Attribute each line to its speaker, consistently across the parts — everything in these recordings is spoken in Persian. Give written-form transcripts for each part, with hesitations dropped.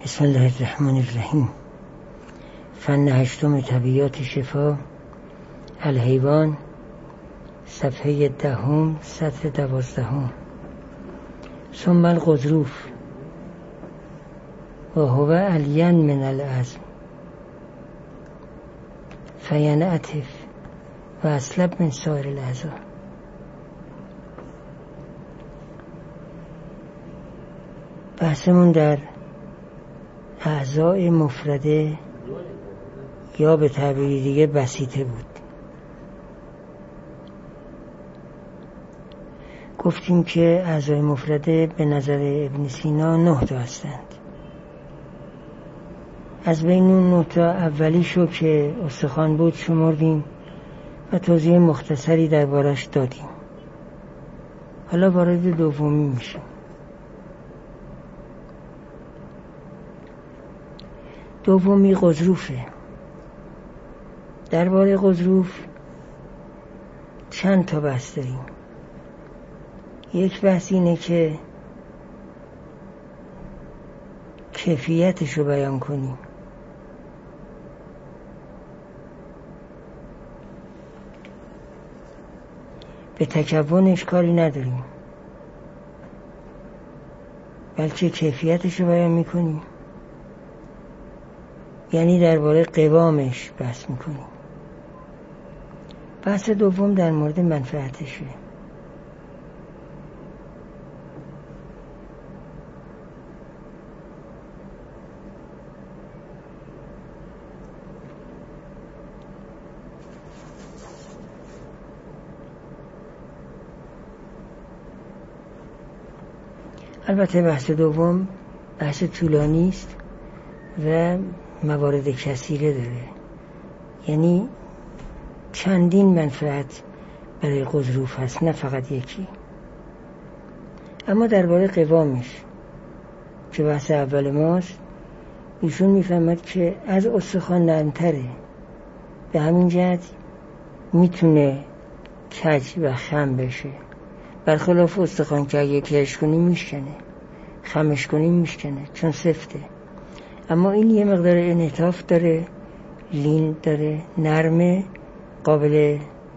Speaker 1: بسم الله الرحمن الرحیم. فن هشتم طبیعیات شفا الحیوان، صفحه 10، سطر 12. ثم الغضروف و هو الین من العظم فینعطف و اسلب من سایر الاعضا. بحثمون در اعضای مفرده یا به تعبیر دیگه بسیطه بود. گفتیم که اعضای مفرده به نظر ابن سینا 9 تا هستند. از بین اون 9 تا اولیشو که استخوان بود شمردیم و توضیح مختصری دربارش دادیم. حالا وارد دومی میشیم. دومی غضروفه. درباره غضروف چند تا بحث داریم. یک بحث اینه که کیفیتش رو بیان کنیم. به تکونش کاری نداریم، بلکه کیفیتش رو بیان میکنیم، یعنی درباره قوامش بحث میکنیم. بحث دوم در مورد منفعتشه. البته بحث دوم بحث طولانی است و موارد کثیره داره، یعنی چندین منفعت برای غضروف هست، نه فقط یکی. اما درباره قوامش که بحث اول ماست، ایشون میفهمد که از استخوان نرمتره، به همین جهت میتونه کج و خم بشه، برخلاف استخوان که اگه کج کنی میشکنه، خمش کنی میشکنه چون سفته. اما این یه مقدار انعطاف داره، لین داره، نرمه، قابل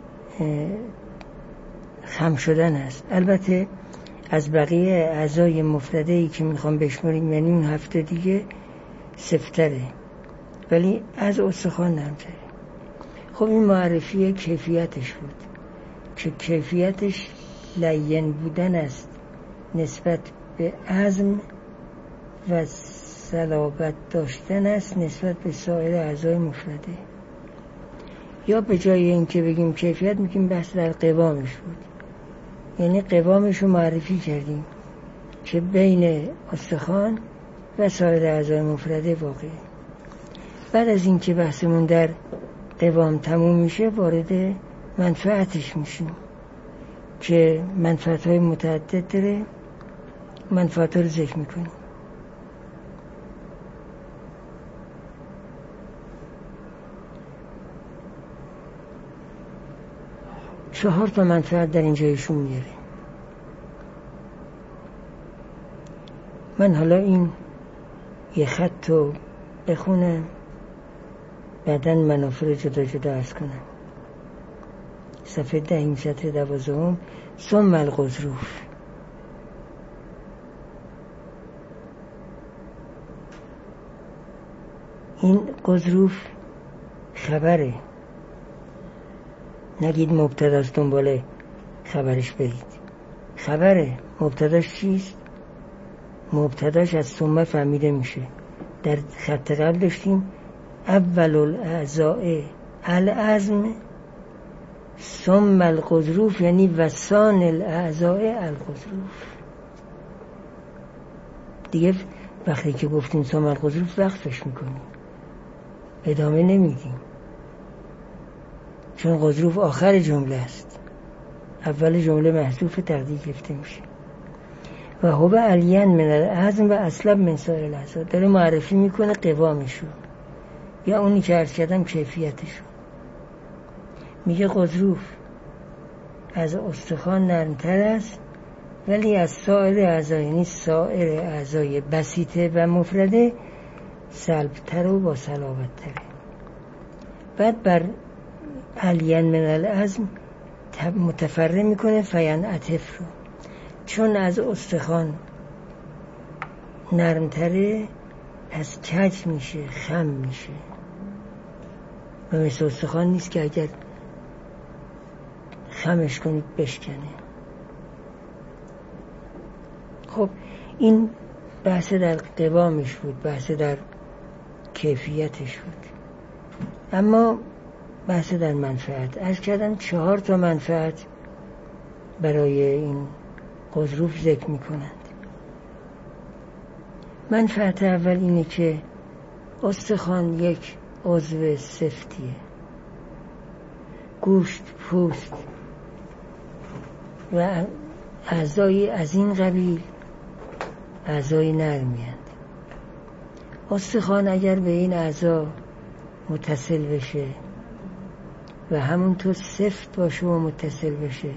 Speaker 1: خم شدن است. البته از بقیه اعضای مفرده‌ای که میخوام بشماریم، یعنی اون هفته دیگه، سفتره، ولی از استخوان نرمتره. خب این معرفی کیفیتش بود که کیفیتش لین بودن است نسبت به عظم و صلابت داشتن است نسبت به سایر اعضای مفرده. یا به جای این که بگیم کیفیت، میگیم بحث در قوامش بود، یعنی قوامش رو معرفی کردیم که بین استخوان و سایر اعضای مفرده واقعه. بعد از این که بحثمون در قوام تموم میشه، وارد منفعتش میشیم که منفعت‌های متعدد داره. منفعت‌ها رو ذکر میکنیم. 4 تا منفعت در اینجا ایشون میاره. من حالا این یه خط رو بخونم، بعداً منافع رو جدا جدا عرض کنم. صفحه 10 سطر 12. ثم الغضروف. این غضروف خبره، نگید مبتداست دنباله خبرش برید. خبره. مبتداش چیست؟ مبتداش از ثم فهمیده میشه. در خط قبل داشتیم اول الاعضاء العظم ثم الغضروف، یعنی وسان الاعضاء الغضروف. دیگه وقتی که گفتیم ثم الغضروف وقفش میکنیم، ادامه نمیدیم، چون غضروف آخر جمله است، اول جمله محذوف تقدیر گرفته میشه. و هو الین من العظم و اسلب من سایر الاعضا. داره معرفی میکنه قوامشو، یا اونی که عرض کردم کیفیتشو. میگه غضروف از استخوان نرمتر است، ولی از سایر اعضا، یعنی سایر اعضای بسیطه و مفرده، سلبتر و با صلابت تره. بعد بر علین من العظم متفرع میکنه فینعطف رو، چون از استخوان نرمتره پس کج میشه، خم میشه و مثل استخوان نیست که اگر خمش کنید بشکنه. خب این بحث در قوامش بود، بحث در کیفیتش بود. اما بحث در منفعت، عرض کردم 4 منفعت برای این غضروف ذکر میکنند. منفعت اول اینه که استخوان یک عضو سفتیه، گوشت، پوست و اعضای از این قبیل اعضای نرمی‌اند. استخوان اگر به این اعضا متصل بشه و همونطور سفت باشه و متصل بشه،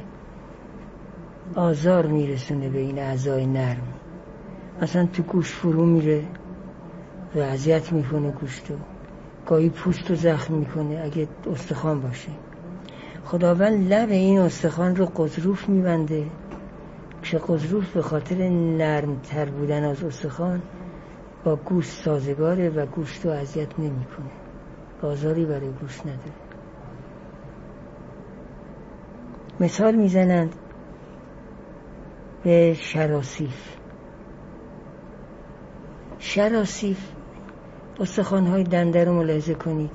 Speaker 1: آزار میرسونه به این اعضای نرم. مثلا تو گوشت فرو میره و اذیت میکنه گوشتو، گاهی پوستو زخم میکنه اگه استخوان باشه. خداوند لب این استخوان رو غضروف میبنده که غضروف به خاطر نرمتر بودن از استخوان با گوشت سازگاره و گوشتو اذیت نمیکنه، آزاری برای گوشت نداره. مثال میزنند به شراسیف. شراسیف استخوان‌های دنده رو ملاحظه کنید.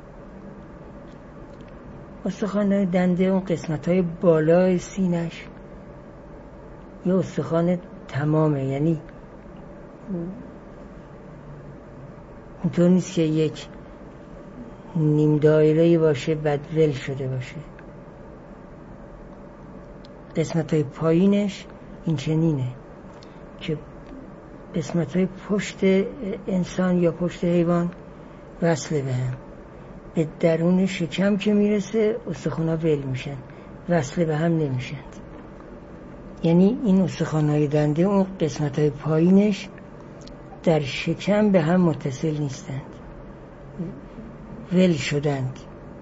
Speaker 1: استخوان‌های دنده اون قسمت‌های بالای سینش یه استخوان تمامه، یعنی اینطور نیست که یک نیم دایره‌ای باشه بعد ول شده باشه. قسمت‌های پایینش این چنینه که قسمت‌های پشت انسان یا پشت حیوان وصله به هم، به درون شکم که میرسه استخوان‌ها ول میشن، وصله به هم نمیشن. یعنی این استخوان‌های دنده اون قسمت‌های پایینش در شکم به هم متصل نیستند، ول شدند.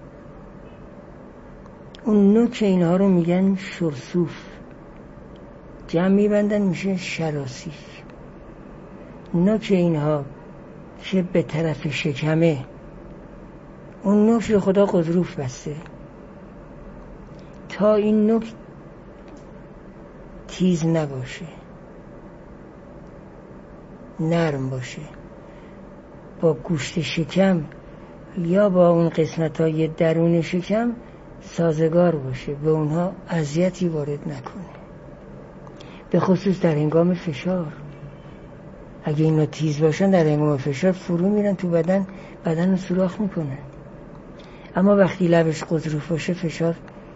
Speaker 1: اون نوک اینها رو میگن شرسوف، جمع میبندن میشه شراسیف. نوک اینها که به طرف شکمه، اون نوک رو خدا غضروف بسته تا این نوک تیز نباشه، نرم باشه، با گوشت شکم یا با اون قسمت‌های درون شکم سازگار باشه، به اونها اذیتی وارد نکنه، به خصوص در هنگام فشار. اگه اینا تیز باشن در هنگام فشار فرو میرن تو بدن رو سوراخ میکنن. اما وقتی لبش غضروف باشه فشار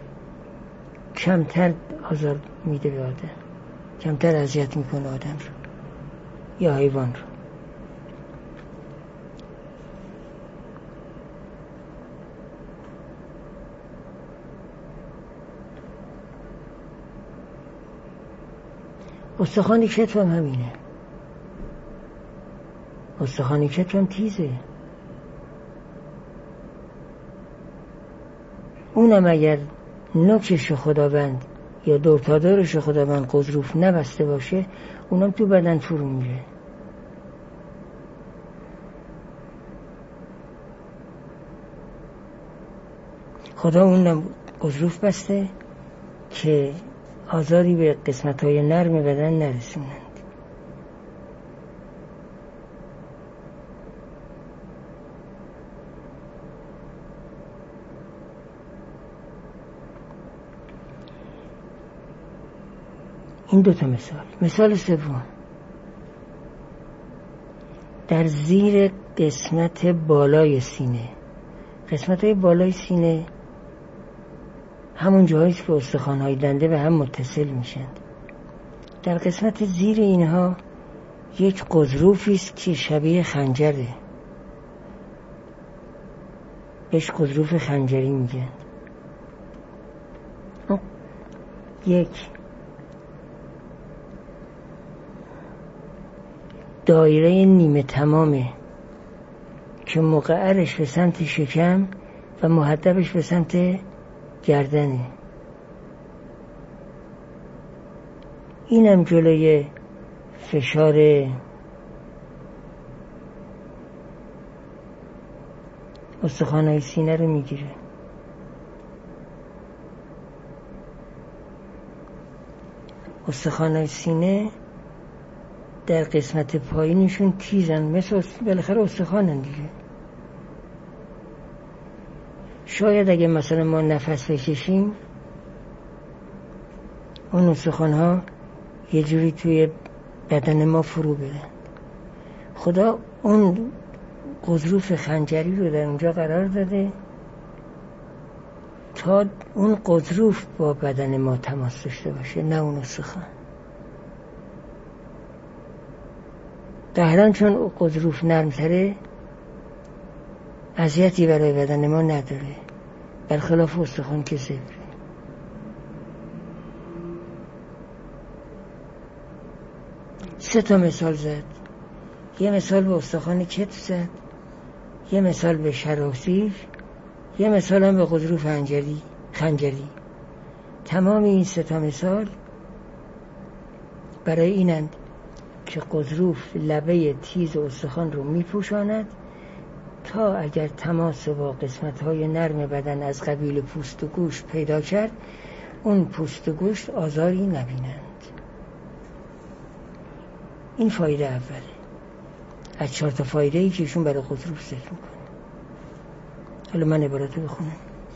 Speaker 1: کمتر آزار میده به آدم، کمتر اذیت میکنه آدم رو یا حیوان رو. استخوان کتف هم همینه، استخوان کتف هم تیزه. اونم اگر نوکش خداوند یا دورتادارش خداوند غضروف نبسته باشه، اونم تو بدن فرو میره. خدا اونم غضروف بسته که آزاری به قسمت‌های نرم بدن نرسونند. این 2 مثال. مثال سوم، در زیر قسمت بالای سینه. قسمت‌های بالای سینه همون جاهاییست که استخوان‌های دنده به هم متصل میشن. در قسمت زیر اینها یک غضروفی است که شبیه خنجره، بهش غضروف خنجری میگن. یک دایره نیمه تمامه که مقعرش به سمت شکم و محدبش به سمت گردنه. اینم جلوی فشار استخوان‌های سینه رو میگیره. استخوان‌های سینه در قسمت پایینشون تیزن، مثل بالاخره استخوانن دیگه. شاید اگه مثلا ما نفس بکشیم اون استخوان‌ها یه جوری توی بدن ما فرو برن. خدا اون غضروف خنجری رو در اونجا قرار داده تا اون غضروف با بدن ما تماس داشته باشه، نه اون استخوان. ظاهراً چون غضروف نرم‌تره اذیتی برای بدن ما نداره، برخلاف استخوان که زبره. سه تا مثال زد. یه مثال به استخوان کتف زد، یه مثال به شراسیف، یه مثال هم به غضروف خنجری. تمام این سه تا مثال برای اینند که غضروف لبه تیز استخوان رو میپوشاند تا اگر تماس با قسمت‌های نرم بدن از قبیل پوست و گوشت پیدا کرد اون پوست و گوشت آزاری نبینند. این فایده اوله از 4 تا فایده‌ای که ایشون برای غضروف ذکر میکنه. حالا من عبارت رو بخونم.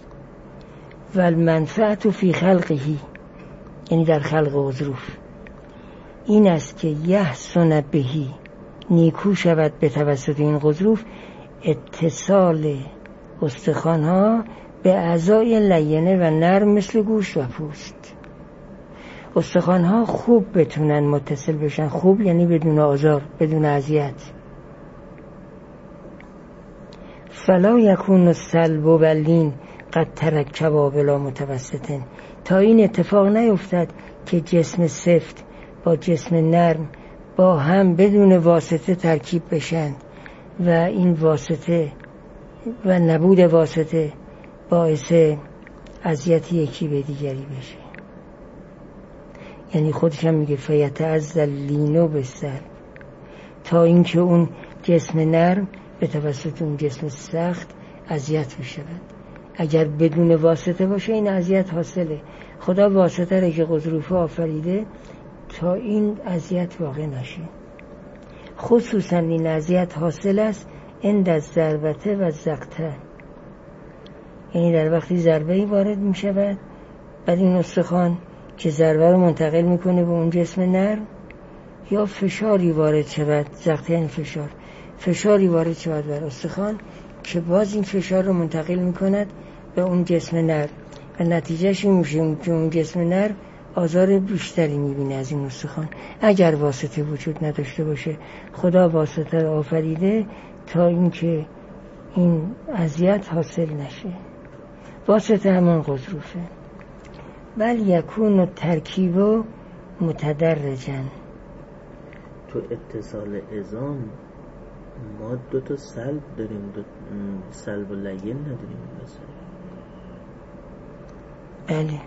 Speaker 1: والمنفعت فی خلقه، یعنی در خلق غضروف، این است که یحسن بهی، نیکو شود به توسط این غضروف، اتصال استخوان‌ها به اعضای لینه و نرم مثل گوشت و پوست. استخوان‌ها خوب بتونن متصل بشن، خوب یعنی بدون آزار، بدون اذیت. فلا یکون الصلب واللین قد ترکبا بلا متوسطن، تا این اتفاق نیفتد که جسم سفت با جسم نرم با هم بدون واسطه ترکیب بشن و این واسطه و نبود واسطه باعث اذیت یکی به دیگری بشه. یعنی خودش هم میگه فیتعزل لینو بسر، تا اینکه اون جسم نرم به توسط اون جسم سخت اذیت بشه. اگر بدون واسطه باشه این اذیت حاصله. خدا واسطه را که غضروف آفریده تا این اذیت واقع نشه. خصوصا این اذیت حاصل است عند الضربه و الزقطه، یعنی در وقتی ضربه‌ای وارد می شود بعد این استخوان که ضربه رو منتقل میکنه به اون جسم نرم، یا فشاری وارد شود، زقطه یعنی فشاری وارد شود بر استخوان که باز این فشار رو منتقل میکند به اون جسم نرم و نتیجهش این میشه که اون جسم نرم آزار بیشتری میبینه از این استخوان. اگر واسطه وجود نداشته باشه، خدا واسطه رو آفریده تا اینکه این اذیت حاصل نشه. واسطه همون غضروفه. بل یکون ترکیب متدرجا.
Speaker 2: تو اتصال عظام ما 2 تا سلب داریم، سلب و لین نداریم مثلا.
Speaker 1: بله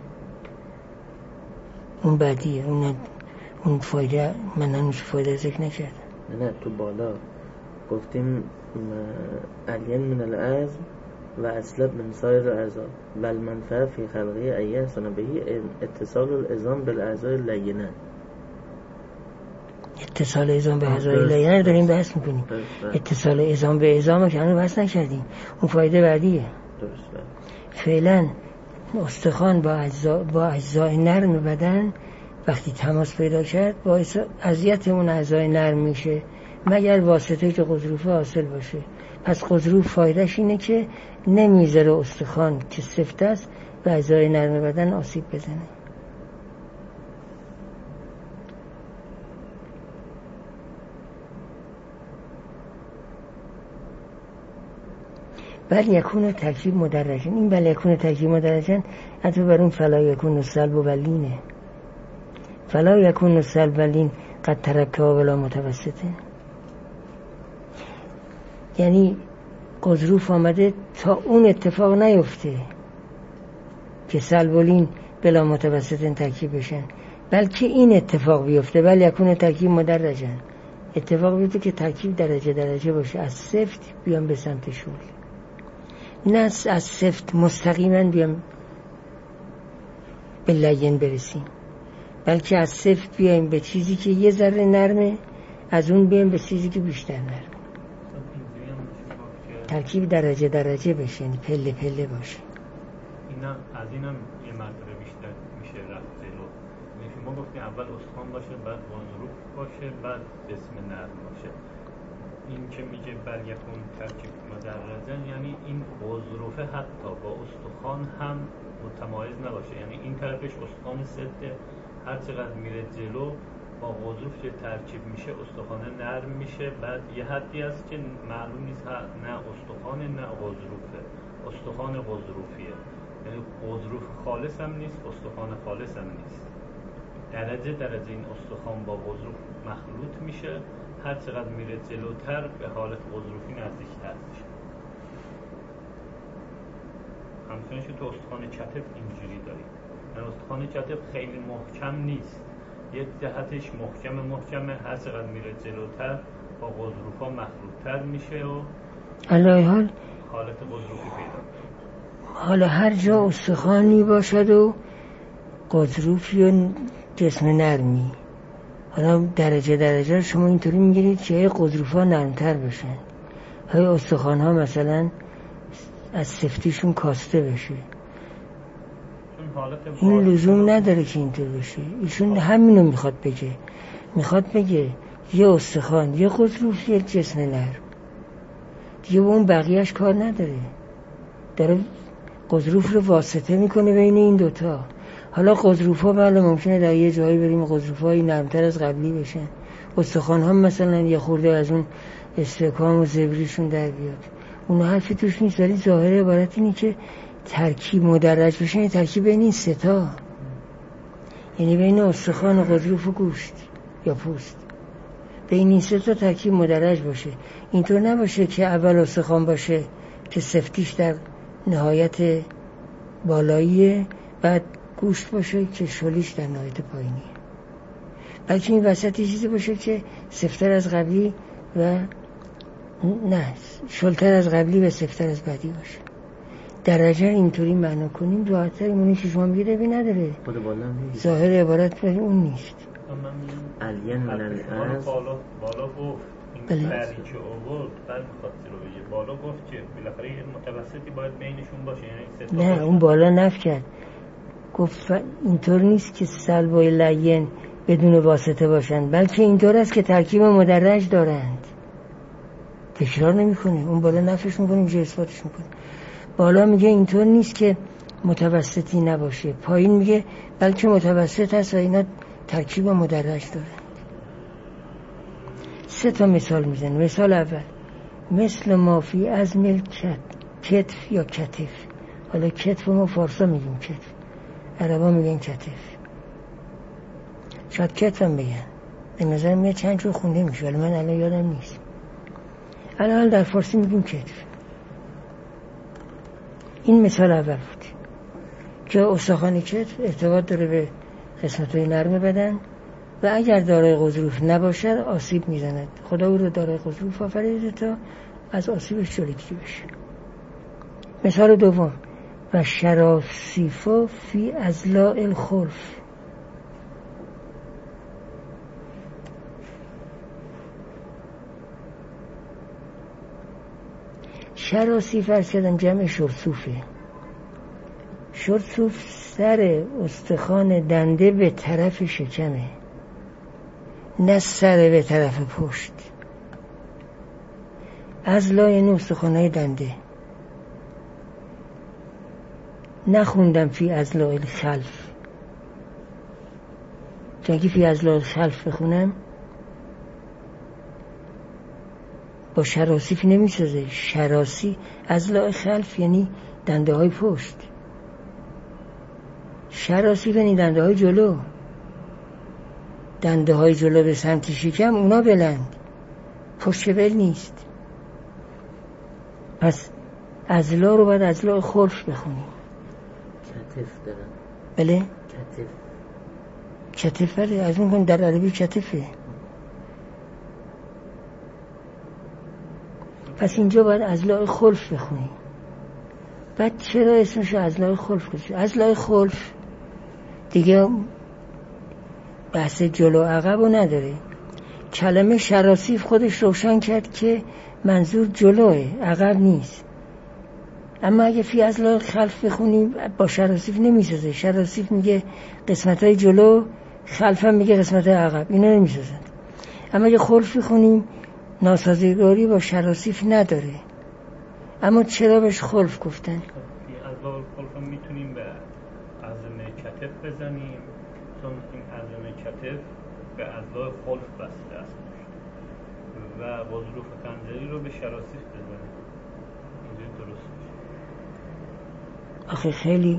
Speaker 1: اون بعدیه، اون فایده من هنوز فایده ذکر نکردم.
Speaker 2: نه تو بالا گفتیم الین من العظم و اصلب من سایر اعضا و المنفعه فی خلقه ایه حسن بهی اتصال العظام بالاعضای لینه.
Speaker 1: اتصال عظام به اعضای لینه رو داریم بحث میکنیم. اتصال عظام به عظام که هنوز بحث نکردیم، اون فایده بعدیه. فعلا استخوان با اجزای نرم بدن وقتی تماس پیدا کرد باعث اذیت اون اعضای نرم میشه، مگر واسطه که غضروف حاصل باشه. پس غضروف فایدهش اینه که نمیذاره استخوان که سفت است به اعضای نرم بدن آسیب بزنه. بل یکون ترکیب مدرجن. این بل یکون ترکیب مدرجن حتی بر اون فلا یکون الصلب واللینه. فلا یکون الصلب واللین قد ترکبا بلا متوسطه، یعنی غضروف آمده تا اون اتفاق نیفته که سلبولین بلا متوسط ترکیب بشن، بلکه این اتفاق بیفته، بل یکون ترکیب مدرجن، اتفاق بیفته که ترکیب درجه درجه باشه، از سفت بیام به سمت شل، نه از سفت مستقیما بیام به لین برسیم، بلکه از سفت بیایم به چیزی که یه ذره نرمه، از اون بیایم به چیزی که بیشتر نرمه، ترکیب درجه درجه بشه، پله پله باشه.
Speaker 3: اینا از اینم یه مرتبه بیشتر میشه رفت جلو. شما گفتین اول استخوان باشه، بعد غضروف باشه، بعد جسم نرم باشه. این که میگه بر یکون ترکیب مدرجن، یعنی این غضروفه حتی با استخوان هم متمایز نباشه، یعنی این طرفش استخوان سته، هر چقدر میره جلو با غضروف که ترکیب میشه استخوان نرم میشه، بعد یه حدی هست که معلوم نیست نه استخوان نه غضروفه، استخوان غضروفیه، یعنی غضروف خالص هم نیست، استخوان خالص هم نیست، درجه درجه این استخوان با غضروف مخلوط میشه، هر چقدر میره جلوتر به حالت غضروفی نزدیکتر میشه. همچنانش تو استخوان کتف اینجوری داریم، یعنی استخوان کتف خیلی محکم نیست، یک جهتش محکمه، هر چقدر میره جلوتر با غضروفا مخلوطتر میشه و
Speaker 1: علی حال
Speaker 3: حالت غضروفی پیدا.
Speaker 1: حالا هر جا استخوانی باشد و غضروفی و جسم نرمی، حالا درجه درجه شما اینطوری میگیرید که غضروفا نرمتر بشن، های استخوان ها مثلا از سفتیشون کاسته بشه، این لزوم نداره که اینطور بشه. ایشون همینو میخواد بگه یه استخوان، یه غضروف، یه جسم نرم، دیگه اون بقیهش کار نداره، داره غضروف رو واسطه میکنه بین این دوتا. حالا غضروف ها بله ممکنه در یه جایی بریم غضروف های نرمتر از قبلی بشن، استخوان ها مثلا یه خورده از اون استحکام و زبریشون در بیاد، اون حرفی توش نیست، ولی ظاهر عبارت اینه که ترکیب مدرج بشه، ترکیب بین این ستا، یعنی بین استخوان و غضروف و گوشت یا پوست، بین این ستا ترکیب مدرج باشه. اینطور نباشه که اول استخوان باشه که سفتیش در نهایت بالاییه، بعد گوشت باشه که شلیش در نهایت پایینیه، بلکه این وسط چیزی باشه که سفتر از قبلی و نه شلتر از قبلی و سفتر از بعدی باشه. درجه اینطوری معنا کنیم راحت‌تر، اونی که شما میگه بی نداره، ظاهر عبارت برای اون نیست.
Speaker 2: الین من الارض
Speaker 3: بالا گفت این بعدی که آورد بعد خاطر رو بگه، بالا گفت که بالاخره یه متوسطی باید بینشون باشه، یعنی
Speaker 1: نه اون بالا نفی کرد، گفت اینطور نیست که سلب و لین بدون واسطه باشند، بلکه اینطور است که ترکیب مدرج دارند. تکرار نمی‌کنه، اون بالا نفیش می‌کنه، اینجا اثباتش می‌کنه. بالا میگه اینطور نیست که متوسطی نباشه، پایین میگه بلکه متوسط هست و اینا ترکیب مدرج دارند. 3 مثال میزنه. مثال اول، مثل مافی از کتف یا کتف. حالا کتف ما فارسا میگیم کتف، عربا میگن کتف، شاید کتف هم بگن، به نظر میاد چند جور خونده میشه ولی من الان یادم نیست. الان در فارسی میگیم کتف. این مثال اول بود که استخوان کتف ارتباط داره به قسمت‌های نرم بدن و اگر دارای غضروف نباشد آسیب میزند. خدا او رو دارای غضروف آفریده تا از آسیبش جلوگیری بشه. مثال دوم، و شراسیفا فی اضلاع الخلف. شراسیف فرض کردم جمع شرسوفه. شرسوف سر استخوان دنده به طرف شکمه، نه سر به طرف پشت. اضلاع یعنی استخوانهای دنده. نخوندم فی اضلاع الخلف، چون که فی اضلاع الخلف بخونم با شراسیف نمیسازه. شراسی اضلاع خلف یعنی دنده های پشت، شراسیف یعنی دنده های جلو. دنده های جلو به سمت شکم اونا بلند، پشت بل نیست. پس ازلا رو باید ازلا خلف بخونیم.
Speaker 2: کتف دارن.
Speaker 1: بله؟
Speaker 2: کتف.
Speaker 1: کتف بله، از اون کن در عربی کتفه. پس اینجا باید ازلا خلف بخونیم. بعد چرا اسمش ازلا خلف کنیم؟ ازلا خلف دیگه بحث جلو عقب رو نداره. کلمه شراسیف خودش روشن کرد که منظور جلوه، عقب نیست. اما اگه فی ازلا خلف بخونیم با شراسیف نمیسازه. شراسیف میگه قسمت های جلو، خلف هم میگه قسمت های عقب، اینا نمیسازن. اما اگه خلف بخونیم ناسازگاری با شراسیف نداره. اما چرا بهش خلف گفتن؟
Speaker 3: فی ازلا خلف میتونیم به عظم کتف بزنیم، چون این عظم کتف به ازلا خلف بسته است و با ظروف خنجری رو به شراسیف بزنیم. اینجوری درست میشه.
Speaker 1: آخه خیلی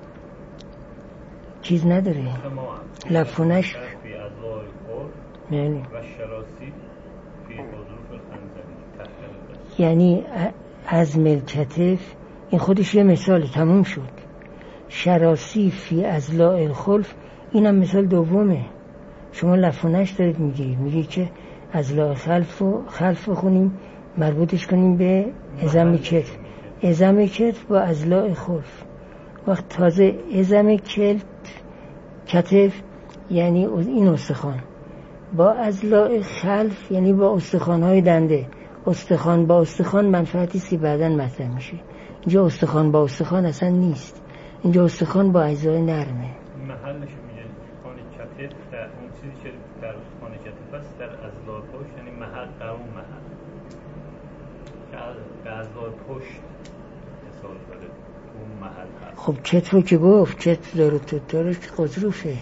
Speaker 1: چیز نداره، لفونش
Speaker 3: فی ازلا خلف
Speaker 1: یعنی
Speaker 3: و شراسیف فی با ظروف خنجری تحت.
Speaker 1: یعنی عظم کتف این خودش یه مثال، تموم شد. شراسیف فی ازلا الخلف اینم مثال دومه. شما لفونش دارید میگیرید، میگید که ازلا خلف خونیم مربوطش کنیم به عظم کتف. عظم کتف با ازلا خلف. وقت تازه عظم کتف یعنی این استخوان با ازلا خلف یعنی با استخوان‌های دنده. استخوان با استخوان منفعتی که بعداً مطرح میشه. اینجا استخوان با استخوان اصلا نیست. اینجا استخوان با اجزای نرمه.
Speaker 3: محلش میگه استخوان کتف در اون چیزی که در استخوان کتف است در ازلا پشت، یعنی محل در اون محل که در ازلا پشت اتصال داره اون محل هست.
Speaker 1: خب کتفو که گفت کتف داره تو داره قضروفه.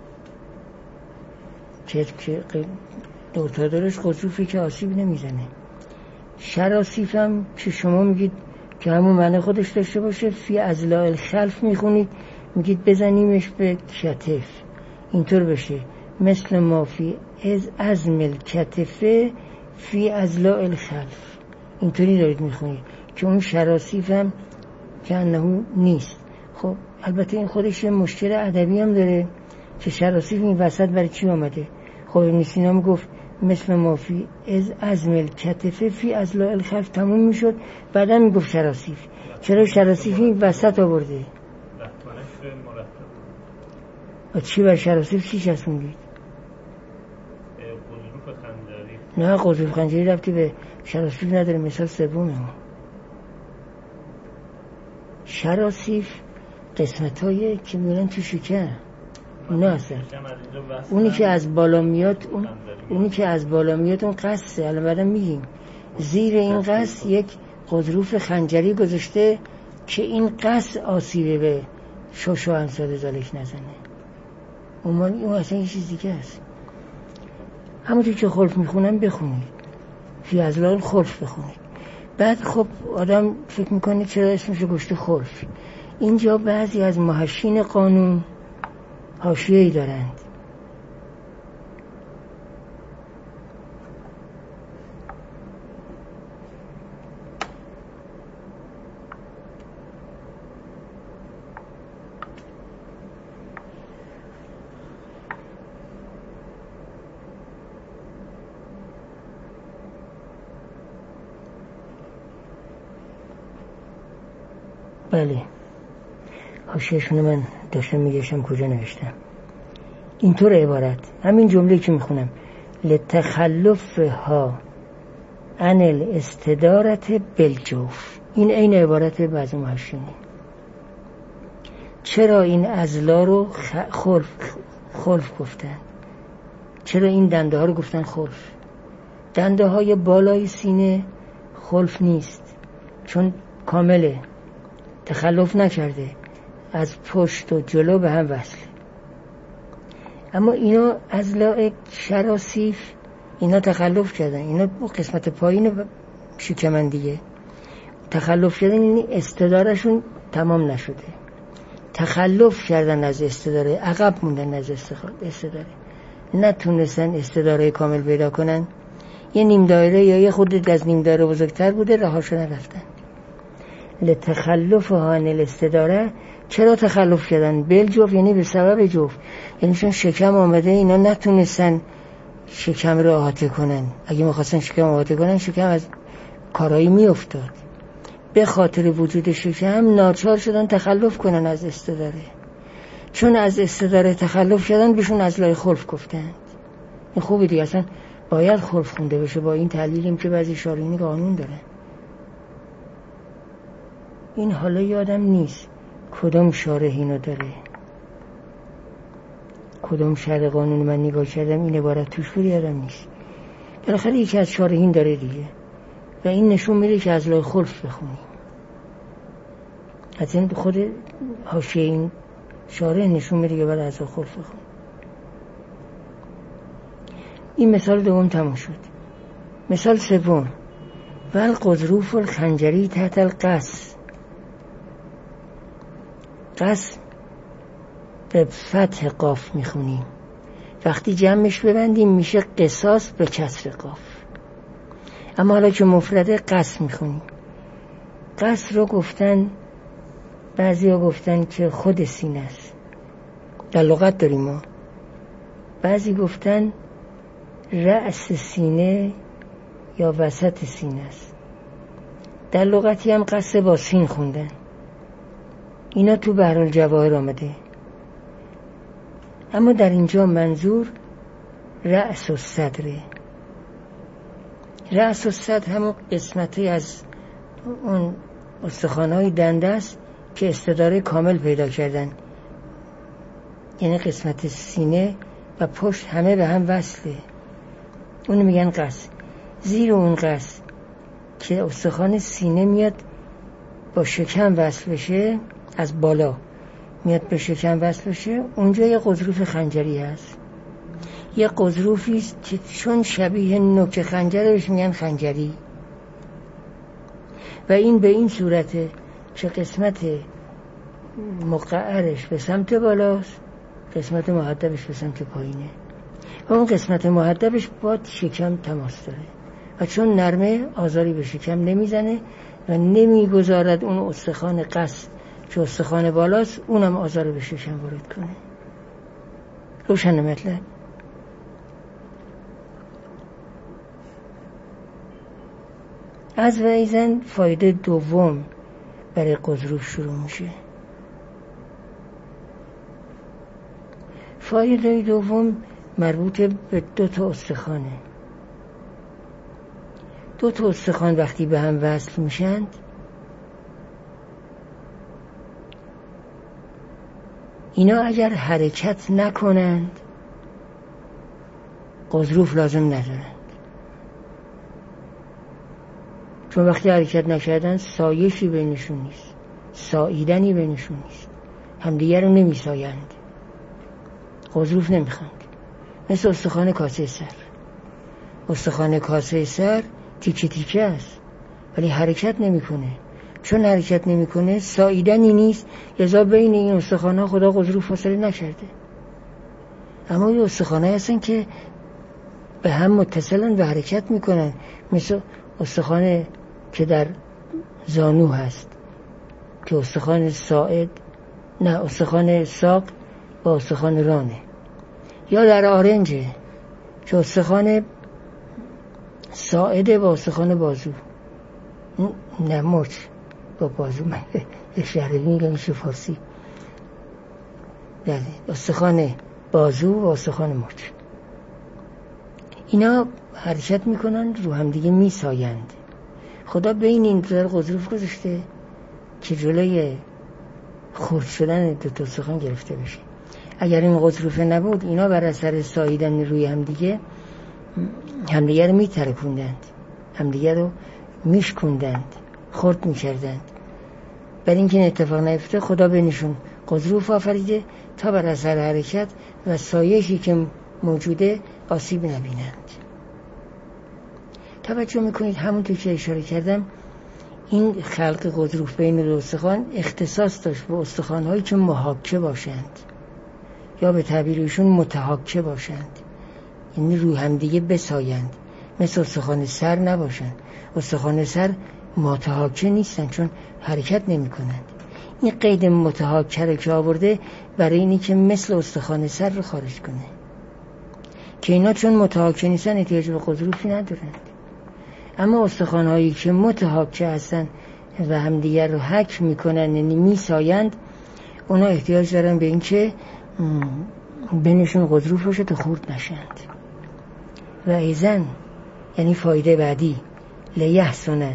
Speaker 1: کتف که دورتا دارش قضروفه که آسیب نمیزنه. شراسیف هم که شما میگید که همون معنی خودش داشته باشه، فی ازلا الخلف میخونید میگید بزنیمش به کتف، اینطور بشه مثل ما فی عظم الکتف فی ازلا الخلف، اینطوری دارید میخونید که اون شراسیف هم که انهو نیست. خب البته این خودش یه مشکل ادبی هم داره که شراسیف این وسط برای چی آمده. خب ابن سینا هم گفت مثل ما فی عظم الکتف فی ازلا الخلف تموم میشد، بعدا میگفت شراسیف. چرا شراسیف این وسط آورده؟
Speaker 3: لفظانش مرتب
Speaker 1: و چی بر شراسیف چی چسبوندید؟
Speaker 3: قضروف خنجری.
Speaker 1: نه قضروف خنجری ربطی به شراسیف نداره، مثال سومه. شراسیف قسمت‌هایی که میرن تو شکم نه اصلا اونی که از بالا میاد اونی که از بالا میاد اون قصه. الان بعدم میگیم زیر این قص یک قضروف خنجری گذاشته که این قص آسیبه به شش و امثال ذالک نزنه. اون اصلا یه چیز دیگه است. همونطور که خلف میخونم بخونید، فی ازلا خلف بخونید. بعد خب آدم فکر میکنه چرا اسمشو گشته خلف. اینجا بعضی از محشین قانون حاشیه‌ای دارند. بله حاشیه‌شون من داشتم میگشتم کجا نوشتم. اینطور عبارت همین جمله که میخونم لتخلفها عن الاستدارت بالجوف، این عین عبارت بعضی محشینه. چرا این ازلا رو خلف گفتن؟ چرا این دنده ها رو گفتن خلف؟ دنده های بالای سینه خلف نیست چون کامله، تخلف نکرده، از پشت و جلو به هم وصله. اما اینا ازلا شراسیف اینا تخلف کردن، اینا قسمت پایین شکمن دیگه تخلف کردن، یعنی استدارشون تمام نشده، تخلف کردن از استداره، عقب موندن از استداره، نتونستن استداره کامل پیدا کنن. یه نیم دایره یا یه خود از نیم دایره بزرگتر بوده، رها شدن رفتن. لتخلف عن الاستداره. چرا تخلف کردن؟ بالجوف یعنی به سبب جوف، یعنی چون شکم آمده اینا نتونستن شکم رو احاطه کنن. اگه می‌خواستن شکم احاطه کنن شکم از کارایی میافتاد. به خاطر وجود شکم ناچار شدن تخلف کنن از استداره. چون از استداره تخلف کردن بهشون ازلای خلف گفتن. این خوبه دیگه، اصلا باید خلف خونده بشه. با این تحلیلیم که بعضی شارحین قانون دارن. این حالا یادم نیست کدام شارحینو داره، کدام شرح قانون من نگاه کردم این عبارت توش بود یادم نیست. بالاخره یکی از شارحین داره دیگه و این نشون میده که از لای خلف بخونیم. حتی خود حاشیه این شارح نشون میده که باید از لای خلف بخونیم. این مثال دوم تموم شد. مثال سوم، والقذروف الخنجری تحت القص. قص به فتح قاف میخونیم، وقتی جمعش ببندیم میشه قصاص به کسر قاف. اما حالا که مفرده قص میخونیم. قص رو گفتن، بعضی ها گفتن که خود سینه است، در لغت داریم ما. بعضی گفتن رأس سینه یا وسط سینه است. در لغتی هم قص با سین خوندن. اینا تو بحرالجواهر آمده. اما در اینجا منظور رأس و صدره. رأس و صدر همون قسمتی از اون استخوان‌های دنده است که استداره کامل پیدا کردن، یعنی قسمت سینه و پشت همه به هم وصله. اونو میگن قص. زیر اون قص که استخوان سینه میاد با شکم وصل بشه، از بالا میاد به شکم وصل بشه، اونجا یه قذروف خنجری هست. یه قذروفی است که چون شبیه نوک خنجره بهش میگن خنجری و این به این صورته که قسمت مقعرش به سمت بالاست، قسمت محدبش به سمت پایینه و اون قسمت محدبش با شکم تماس داره و چون نرمه آزاری به شکم نمیزنه و نمیگذارد اون استخوان قص که استخوان بالاست اونم آزار به شکم وارد کنه. روشن مطلب؟ از و ایزن فایده دوم برای قذروف شروع میشه. فایده دوم مربوط به 2 استخوانه. 2 استخوان وقتی به هم وصل میشند اینا اگر حرکت نکنند قذروف لازم ندارند، چون وقتی حرکت نکردن سایشی بینشون نیست، ساییدنی بینشون نیست، همدیگر رو نمیسایند، قذروف نمیخوند. مثل استخوان کاسه سر. استخوان کاسه سر تیکه تیکه است ولی حرکت نمیکنه. چون حرکت نمیکنه ساییدنی نیست، لذا بین این استخوان‌ها خدا قذروف فاصله نکرده. اما یه استخوان‌ها هستن که به هم متصلن و حرکت میکنن، مثل استخوان که در زانو هست که استخوان ساعد، نه استخوان ساق با استخوان رانه، یا در آرنجه که استخوان ساعده با استخوان بازو، نه مچ با بازو، من یه شهری میگم میشه فارسی، استخوان بازو و استخوان مچ، اینا حرکت میکنن رو هم دیگه میسایند. خدا بین این در قذروف گذاشته که جلوی خرد شدن 2 استخوان گرفته بشه. اگر این قذروف نبود اینا بر اثر ساییدن روی هم دیگه همدیگه رو میترکوندند، همدیگه رو میشکوندند، خرد میکردند. برای اینکه این اتفاق نیفته خدا بینشون قذروف آفریده تا بر اثر حرکت و سایشی که موجوده آسیب نبینند. توجه میکنید همونطور که اشاره کردم این خلق قذروف بین 2 استخوان اختصاص داشت به استخوان‌هایی که محاکه باشند یا به تعبیرشون متحاکه باشند، یعنی روی هم دیگه بسایند، مثل استخوان سر نباشند. استخوان سر متحاکه نیستن چون حرکت نمی کنند. این قید متحاکه رو که آورده برای اینی که مثل استخوان سر رو خارج کنه که اینا چون متحاکه نیستن احتیاج به غضروفی ندارند. اما استخوان‌هایی که متحاکه هستن و همدیگر رو حک میکنن یعنی میسایند، اونا احتیاج دارن به این که بینشون غضروف باشه تا خورد نشند. و ایزن یعنی فایده بعدی لیحسنه،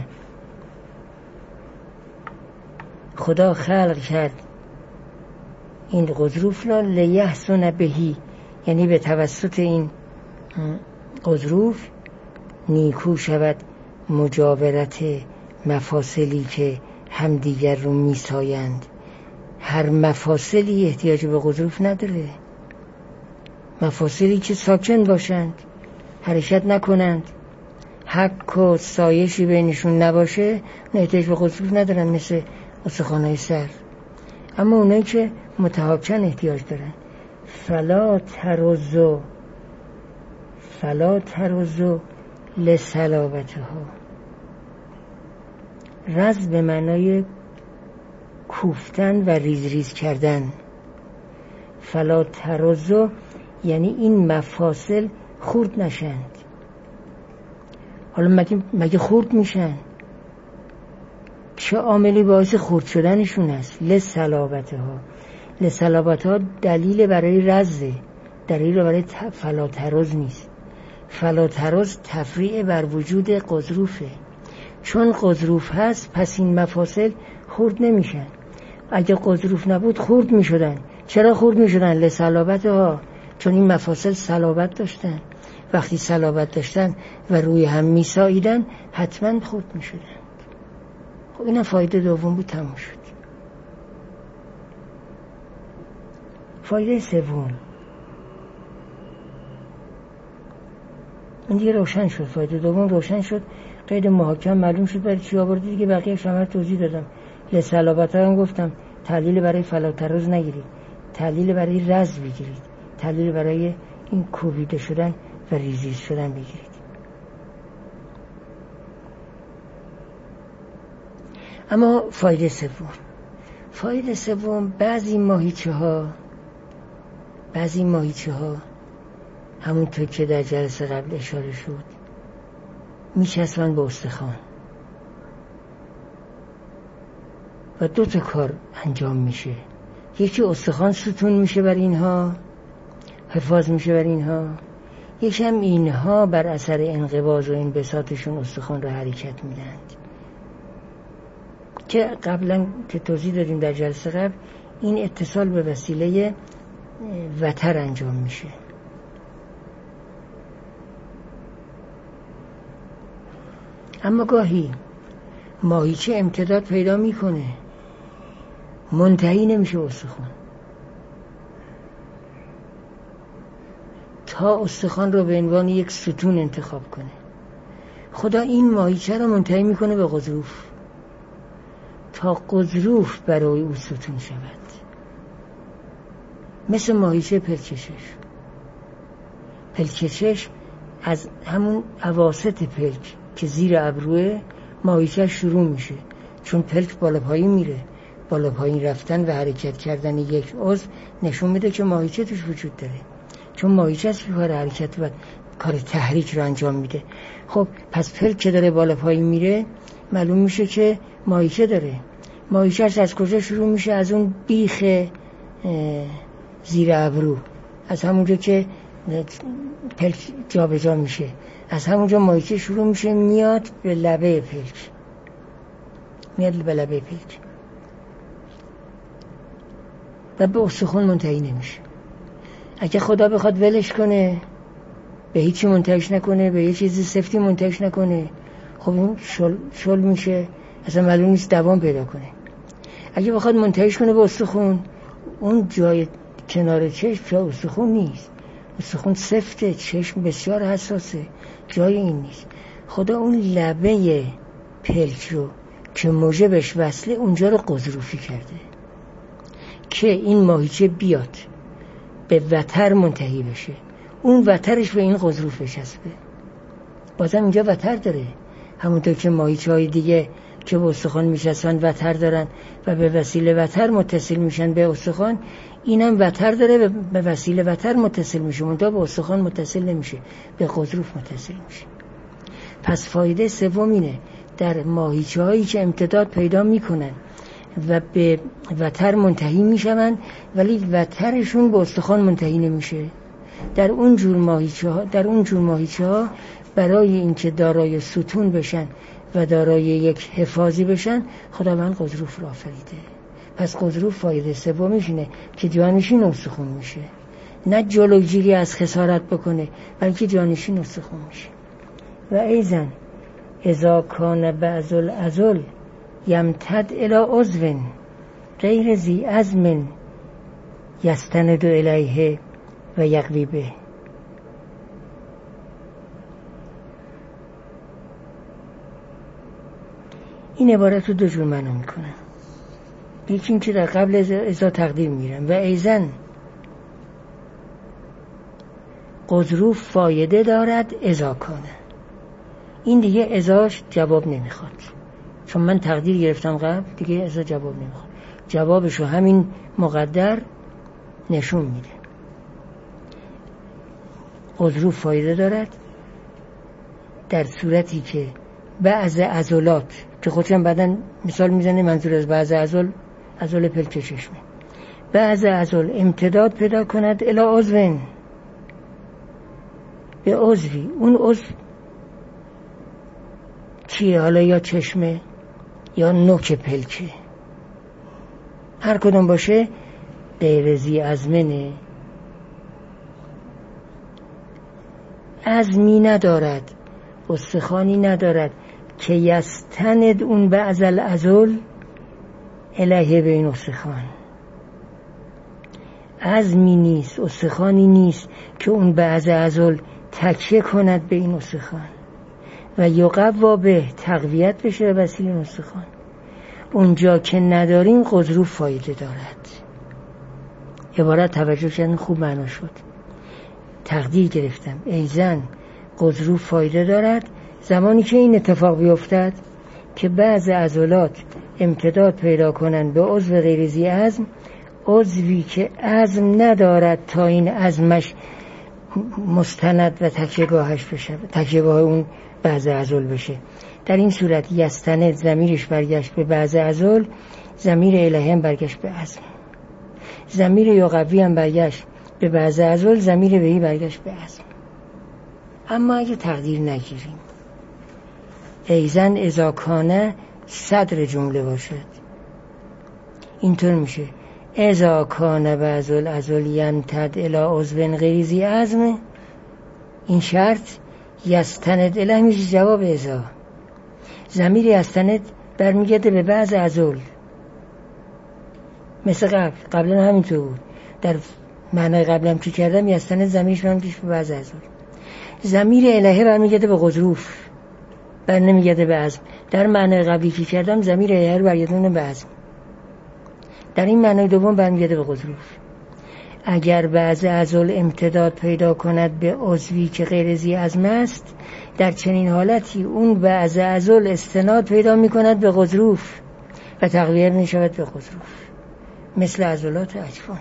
Speaker 1: خدا خلق کرد این غضروف را لیحسن بهی، یعنی به توسط این غضروف نیکو شود مجاورت مفاصلی که همدیگر رو میسایند. هر مفاصلی احتیاج به غضروف نداره، مفاصلی که ساکن باشند، حرکت نکنند، حک و سایشی بینشون نباشه، احتیاج به غضروف ندارن مثل استخوان‌های سر. اما اونایی که متحاکن احتیاج دارن. فلا ترزو لصلابتها. رز به معنای کوفتن و ریز ریز کردن. فلا ترزو یعنی این مفاصل خورد نشند. حالا مگه خورد میشن؟ چه عاملی باعث خورد شدنشون است؟ لصلابتها دلیل برای رزه، دلیل برای فلا ترز نیست. فلا ترز تفریع بر وجود غضروفه. چون غضروف هست پس این مفاصل خورد نمیشن. اگه غضروف نبود خورد میشدن. چرا خورد میشدن؟ لصلابتها، چون این مفاصل صلابت داشتن. وقتی صلابت داشتن و روی هم میساییدن حتما خورد میشدن. خب این فایده دوم بود، تموم شد. فایده سوم این دیگه روشن شد. فایده دوم روشن شد، قید محاکم معلوم شد برای چی آوردی دیگه. بقیه شما توضیح دادم. لصلابتها هم گفتم تحلیل برای فلا ترز نگیرید، تحلیل برای رز بگیرید، تحلیل برای این کوبیده شدن و ریزیز شدن بگیرید. اما فایده سوم بعضی ماهیچه ها همونطور که در جلسه قبل اشاره شد میچسبن به استخوان و دو تا کار انجام میشه. یکی استخوان ستون میشه بر اینها، حفاظ میشه بر اینها، یکی هم اینها بر اثر انقباض و انبساطشون استخوان رو حرکت میدند که قبلا که توضیح دادیم در جلسه قبل این اتصال به وسیله وتر انجام میشه. اما گاهی ماهیچه امتداد پیدا میکنه، منتهی نمیشه استخوان، تا استخوان رو به عنوان یک ستون انتخاب کنه. خدا این ماهیچه رو منتهی میکنه به غضروف تا غضروف برای او ستون شود. مثل ماهیچه پلکشش از همون اواسط پلک که زیر ابروه ماهیچه شروع میشه، چون پلک بالا پایین میره. بالا پایین رفتن و حرکت کردن یک عضو نشون میده که ماهیچه توش وجود داره، چون ماهیچه است که کار حرکت و کار تحریک رو انجام میده. خب پس پلک که داره بالا پایین میره معلوم میشه که ماهیچه داره. ماهیچه از کجا شروع میشه؟ از اون بیخ زیر ابرو، از همونجا که پلک جا به جا میشه، از همونجا ماهیچه شروع میشه میاد به لبه پلک، و به استخوان منتهی نمیشه. اگه خدا بخواد ولش کنه، به هیچی منتهیش نکنه، به یه چیزی سفتی منتهیش نکنه، خب این شل میشه، اصلا معلوم نیست دوام پیدا کنه. اگه بخواد منتهیش کنه به استخوان، اون جای کنار چشم جای استخوان نیست، استخوان سفته، چشم بسیار حساسه، جای این نیست. خدا اون لبه پلک رو که موجبش وصله اونجا رو غضروفی کرده که این ماهیچه بیاد به وتر منتهی بشه، اون وترش به این غضروف بچسبه. بازم اینجا وتر داره، همونطور که ماهیچه های دیگه که به استخوان میشستن وتر دارن و به وسیله وتر متصل میشن به استخوان، اینم وتر داره و به وسیله وتر متصل میشه، منتها به استخوان متصل نمیشه، به غضروف متصل میشه. پس فایده سوم اینه در ماهیچه هایی که امتداد پیدا میکنن و به وتر منتهی میشون ولی وترشون به استخوان منتهی نمیشه، در اون جور ماهیچه ها برای اینکه دارای ستون بشن و دارای یک حفاظی بشن خداوند غضروف را آفریده. پس غضروف فایده سومش اینه که جانشین استخوان میشه، نه جلوگیری از خسارت بکنه بلکه جانشین استخوان میشه. و ایزن اذا کان بعض العضل یمتد الی عضو غیر ذی عزم یستند الیه و یقوی به. این عبارت رو دو جور معنا میکنم. یکی این که در قبل ازا تقدیر میرم و ایزن غضروف فایده دارد ازا کنه. این دیگه ازاش جواب نمیخواد، چون من تقدیر گرفتم قبل، دیگه ازا جواب نمیخواد. جوابشو همین مقدر نشون میده. غضروف فایده دارد در صورتی که بعض عضلات که خودشم بعدن مثال میزنه، منظور از بعض عضل پلک چشمه، بعض عضل امتداد پیدا کند الی عضو، به عضوی. اون عضو چیه؟ حالا یا چشمه یا نوک پلکه، هر کدوم باشه غیر ذی عزمنه، عزمی ندارد، استخوانی ندارد که یستند اون بعض العضل الیه به این استخوان. عزمی نیست، استخوانی نیست که اون بعض عضل تکیه کند به این استخوان و یقوا به تقویت بشه به وسیله این استخوان. اونجا که نداریم غضروف فایده دارد. عبارت توجه کردن خوب معنا شد. تقدیر گرفتم ایزن غضروف فایده دارد زمانی که این اتفاق بیفتد که بعض عضلات امتداد پیدا کنند به عضو غیر ذی عزم، عضوی که عزم ندارد تا این عزمش مستند و تکیهگاهش بشه، تکیهگاه اون بعض عضل بشه. در این صورت یستند ضمیرش برگشت به بعض عضل، ضمیر الهی هم برگشت به عزم. ضمیر یقوی هم برگشت به بعض عضل، ضمیر بهی برگشت به عزم. اما اگه تقدیر نگیریم، ایزن اذا کانه صدر جمله باشد، اینطور میشه اذا کانه بعض العضل یمتد الی عضو غیر ذی عزم. این شرط یستند الیه میشه جواب اذا. ضمیر یستند برمیگرده به بعض عضل، مثل قبلا همینطور بود. در معنای قبلم که کردم یستند ضمیرش برمیگرده به بعض عضل. ضمیر الهه برمیگرده به غضروف، بر نمیگرده به عزم. در معنای قبلی که کردم ضمیر الهه رو برگردونه به عزم، در این معنای دوم برمیگرده به غضروف. اگر بعض عضل امتداد پیدا کند به عضوی که غیر ذی عزم است، در چنین حالتی اون بعض عضل استناد پیدا می کند به غضروف و تقویت می شود به غضروف، مثل عضلات اجفان.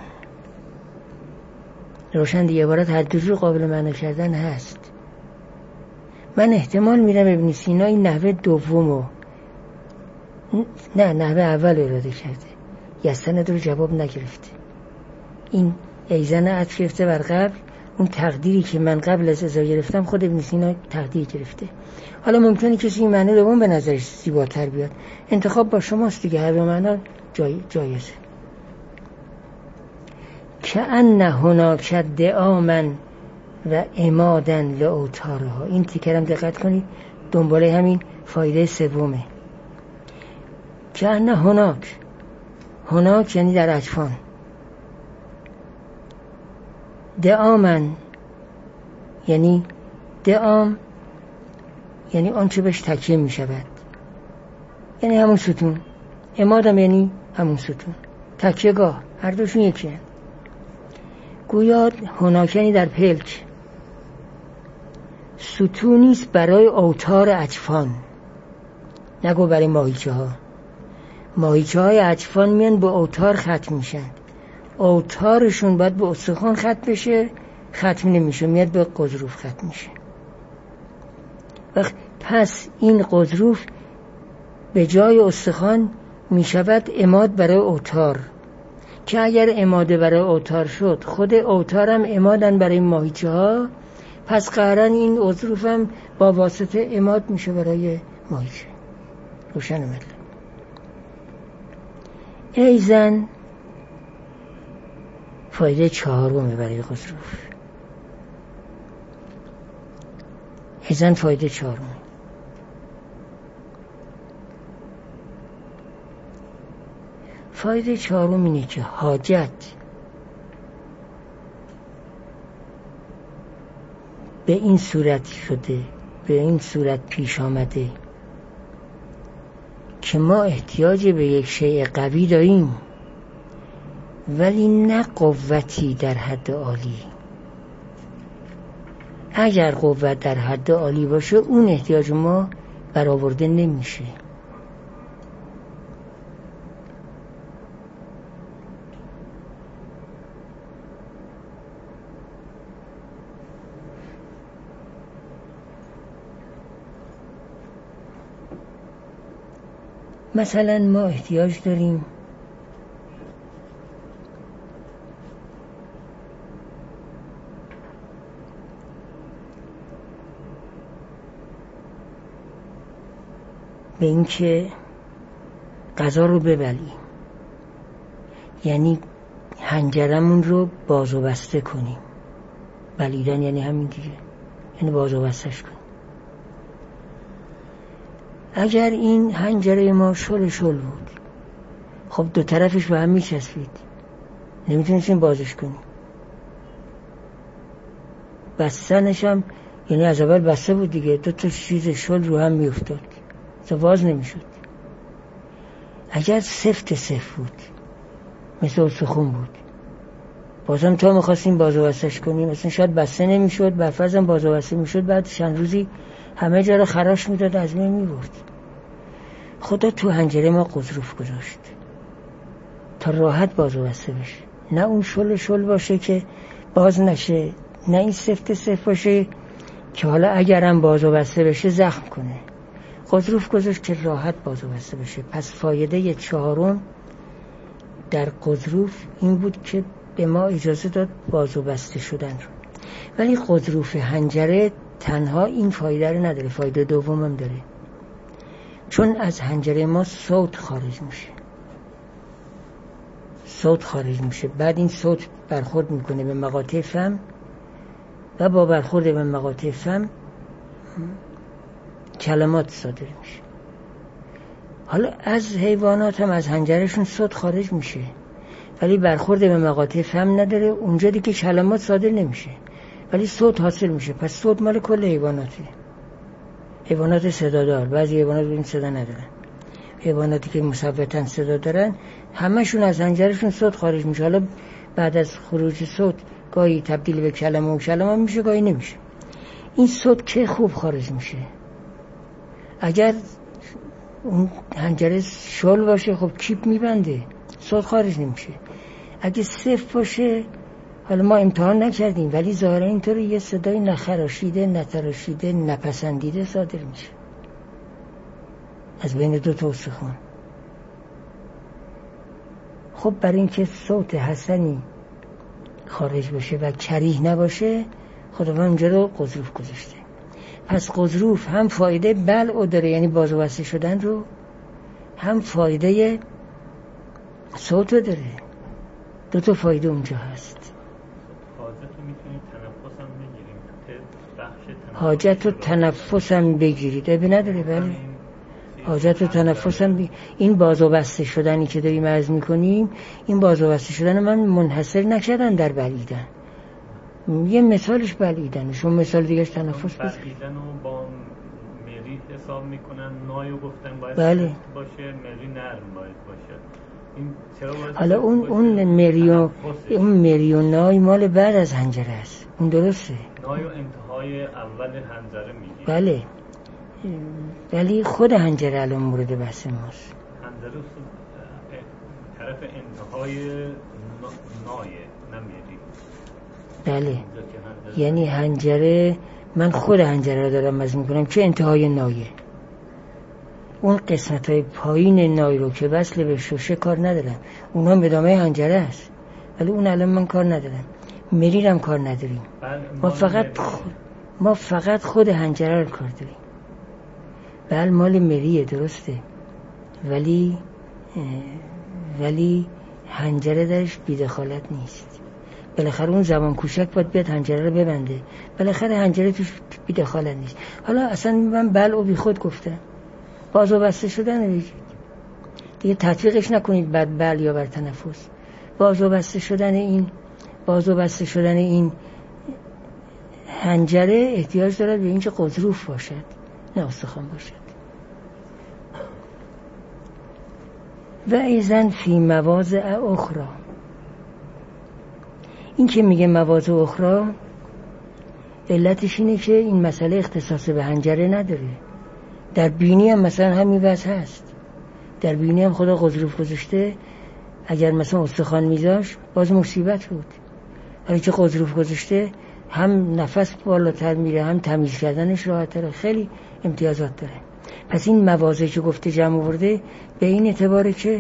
Speaker 1: روشن دیگه، عبارت هر دو جور قابل معنی کردن هست. من احتمال میدم ابن سینا این نحوه دومو، نه نحوه اول اراده کرده، یستند رو جواب نگرفته. این ایزن عطف گرفته بر قبل، اون تقدیری که من قبل از ازا گرفتم خود ابن سینا تقدیر گرفته. حالا ممکنه کسی این معنی دوم به نظرش زیباتر بیاد، انتخاب با شماست دیگه، هر دو معنا جایزه. کأن هناک دعاما و عمادا لاوتارها. این تیکرم دقت کنید، دنباله همین فایده سومه. کأن هناک یعنی در اجفان، دعامن یعنی دعام یعنی آنچه بهش تکیه می شود، یعنی همون ستون. عمادم یعنی همون ستون، تکیهگاه، هر دوشون یکی هست. گویا هناک یعنی در پلک ستونیست برای اوتار اجفان، نگو برای ماهیچه های اجفان میان به اوتار ختم میشن، اوتارشون باید به استخوان ختم بشه، ختم نمیشه، میاد به قضروف ختم میشه. پس این قضروف به جای استخوان میشود عماد برای اوتار، که اگر عماد برای اوتار شد، خود اوتار هم عمادن برای ماهیچه ها، پس قهرن این قضروف هم با واسطه عماد میشه برای ماهیچه. روشن مطلب. ایزن فایده چهارمه برای قضروف. ایزن فایده چهارمه. فایده چهارم اینه که حاجت به این صورت شده، به این صورت پیش آمده که ما احتیاج به یک شیء قوی داریم، ولی نه قوتی در حد عالی. اگر قوت در حد عالی باشه، اون احتیاج ما برآورده نمیشه. مثلا ما احتیاج داریم به اینکه غذا رو ببلیم، یعنی حنجرمون رو باز و بسته کنیم. بلیدن یعنی همین دیگه، یعنی باز و بستش کنیم. اگر این حنجره ما شل بود، خب دو طرفش به هم میچسبید، نمیتونستیم بازش کنیم. بستنش هم یعنی از اول بسته بود دیگه، دو تا چیز شل رو هم میافتاد، باز نمیشد. اگر سفت بود، مثل استخون بود، بازم تا میخواستیم باز و بستش کنیم، مثلا شاید بسته نمیشد، برفرضم باز و بسته میشد، بعد چند روزی همه جا رو خراش میداد، از بین میبرد. خدا تو حنجره ما قضروف گذاشت تا راحت باز و بسته بشه، نه اون شل باشه که باز نشه، نه این سفت باشه که حالا اگرم باز و بسته بشه زخم کنه. قضروف گذاشت که راحت باز و بسته بشه. پس فایده چهارم در قضروف این بود که به ما اجازه داد باز و بسته شدن رو. ولی قضروف حنجره تنها این فایده رو نداره، فایده دوم هم داره. چون از حنجره ما صوت خارج میشه، بعد این صوت برخورد میکنه به مقاطع فم و با برخورد به مقاطع فم کلمات صادر میشه. حالا از حیوانات هم از حنجرهشون صوت خارج میشه، ولی برخورد به مقاطع فم نداره، اونجا دیگه کلمات صادر نمیشه، ولی صوت حاصل میشه. پس صوت مال کل حیواناته. حیوانات صدادار، بعضی حیوانات این صدا ندارن، حیواناتی که مثبتاً صدا دارن همشون از حنجرهشون صوت خارج میشه. حالا بعد از خروج صوت گاهی تبدیل به کلمه و کلمه میشه، گاهی نمیشه. این صوت که خوب خارج میشه. اگر اون حنجره شل باشه، خب کیپ میبنده، صوت خارج نمیشه. اگه صفر باشه، حالا ما امتحان نکردیم ولی ظاهرا اینطوری یه صدای نخراشیده، نتراشیده، نپسندیده صادر میشه از بین دو تا استخوان. خب برای اینکه صوت حسنی خارج بشه و کریه نباشه، خداوند اونجا رو قضروف گذاشته. پس قضروف هم فایده بلع داره، یعنی باز و بسته شدن رو، هم فایده صوت رو داره. دو تا فایده اونجا هست. حاجت و تنفس هم بگیرید، ابی نداره. بله، حاجت و تنفس هم این باز و بسته شدنی که داریم عرض میکنیم، این باز و بسته شدن من منحصر نکردن در بلیدن، یه مثالش بلیدن، شما مثال دیگهش تنفس بزنید.
Speaker 3: بلیدن رو با مری حساب میکنن، نایو گفتن باید
Speaker 1: بله.
Speaker 3: باشه، مری نرم باید باشه. این چرا باید
Speaker 1: حالا اون مری و نای مال بعد از حنجره است، اون درسته.
Speaker 3: نایو انتهای اول حنجره میگی.
Speaker 1: بله، ولی خود حنجره الان مورد بحث ماست.
Speaker 3: حنجره طرف انتهای نایه نمیدی؟
Speaker 1: بله، یعنی حنجره، من خود حنجره رو دارم وزن میکنم که انتهای نایه، اون قسمت های پایین نای رو که وصل به شوشه کار ندارم، اونها مدامه حنجره است، ولی اون الان من کار ندارم. مریرم کار نداریم، ما فقط خود حنجره رو کار داریم. بله مال مریه، درسته، ولی حنجره درش بیدخالت نیست. بالاخره اون زبان کوچک باید بیاد حنجره رو ببنده، بالاخره حنجره توش بیدخالت نیست. حالا اصلا من بلع و بی خود گفتم، باز و بسته شدن بگید دیگه، تطبیقش نکنید بعد بل یا بر تنفس. باز و بسته شدن این حنجره احتیاج دارد به اینکه قضروف باشد، نه استخوان باشد. و ایزن فی مواضع اخرى، این که میگه مواضع اخرى علتش اینه که این مسئله اختصاص به حنجره نداره. در بینی هم مثلا همین وضع هست، در بینی هم خدا قضروف گذاشته، اگر مثلا استخوان میذاش باز مصیبت بود، ولی که قضروف گذاشته هم نفس بالاتر میره، هم تمیز کردنش راحت‌تره، خیلی امتیازات داره. پس این مواضعی که گفته جمع آورده به این اعتباره که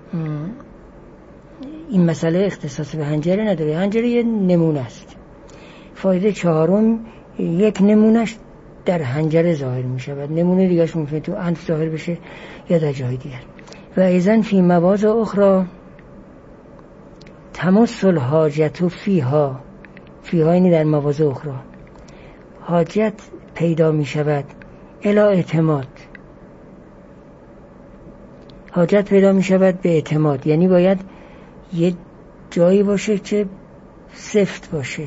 Speaker 1: این مسئله اختصاص به حنجره نداره. حنجره یه نمونه است. فایده چهارم، یک نمونهش در حنجره ظاهر می شود، نمونه دیگرش ممکنه تو انف ظاهر بشه یا در جای دیگر. و ایزن فی مواضع اخرى تمس الحاجت فیها، اینی در مواضع اخرى حاجت پیدا می شود، الی اعتماد، حاجت پیدا می شود به اعتماد، یعنی باید یه جایی باشه که سفت باشه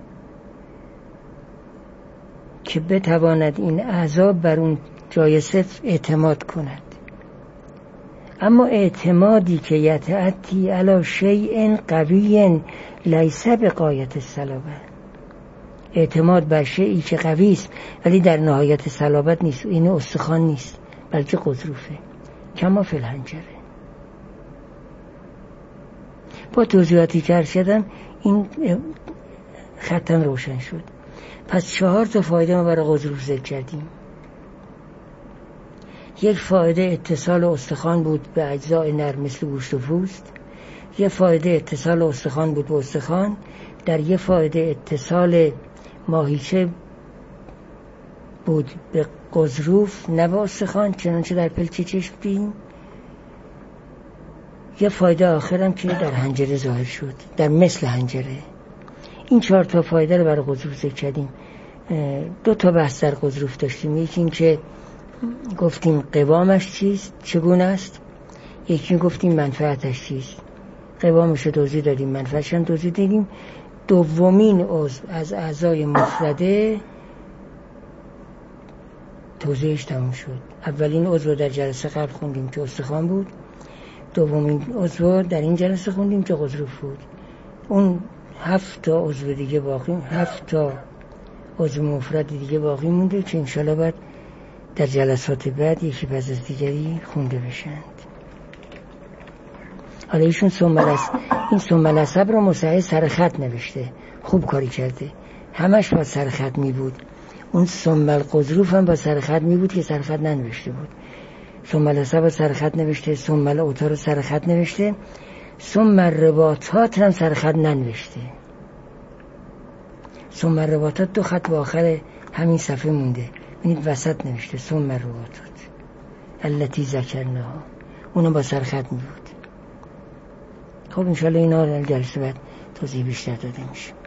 Speaker 1: که بتواند این اعضا بر اون جای سفت اعتماد کند. اما اعتمادی که یتأتی علی شیء قوی لیس بغایت الصلابه، اعتماد بر شیئی که قوی است ولی در نهایت صلابت نیست، این استخوان نیست بلکه قضروفه، کما فی الحنجره. با توضیحاتی که شدم این خطم روشن شد. پس 4 فایده ما برای قضروف ذکر کردیم. یک فایده اتصال استخوان بود به اجزای نرم مثل گوشت و پوست، یک فایده اتصال استخوان بود به استخوان، در یک فایده اتصال ماهیچه بود به قضروف نه به استخوان، چنانچه در پلچه چشم دیدیم. یه فایده آخرم که در حنجره ظاهر شد، در مثل حنجره. این 4 فایده رو برای قضروف ذکر کردیم. 2 بحث در قضروف داشتیم، یکی این که گفتیم قوامش چیست، چگونه است، یکی گفتیم منفعتش چیست، قوامش رو توضیح دادیم، منفعتش هم توضیح دادیم. دومین عضو از اعضای مفرده توضیحش تموم شد. اولین عضو در جلسه قبل خوندیم که استخوان بود، دومین عضو در این جلسه خوندیم که قضروف بود. اون 7 عضو دیگه باقی، 7 عضو مفرد دیگه باقی مونده که انشالله بعد در جلسات بعد یکی پس از دیگری خونده بشند. حالا ایشون ثم العصب رو مصحح سر خط نوشته، خوب کاری کرده، همش با سر خط می بود. اون ثم القضروف هم با سر خط می بود که سر خط ننوشته بود. ثم العصب سر خط نوشته، ثم الاوتار سر خط نوشته، ثم الرباطات هم سر خط ننوشته. ثم الرباطات 2 خط با آخر همین صفحه مونده، ببینید وسط نوشته ثم الرباطات التي ذکرناها، اونم با سر خط می بود. خب انشالله اینا رو در جلسه بعد توضیح بیشتر داده میشه.